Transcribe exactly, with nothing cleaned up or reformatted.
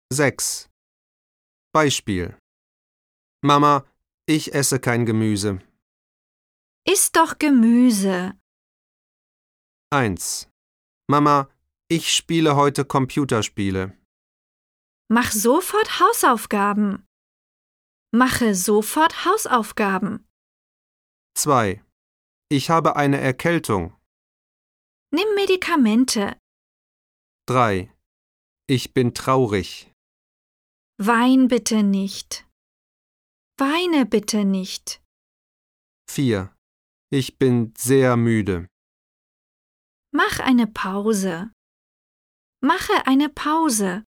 sechs. Beispiel. Mama, ich esse kein Gemüse. Iss doch Gemüse. eins. Mama, ich spiele heute Computerspiele. Mach sofort Hausaufgaben. Mache sofort Hausaufgaben. zwei. Ich habe eine Erkältung. Nimm Medikamente. drei. Ich bin traurig. Wein bitte nicht. Weine bitte nicht. vier. Ich bin sehr müde. Mach eine Pause. Mache eine Pause.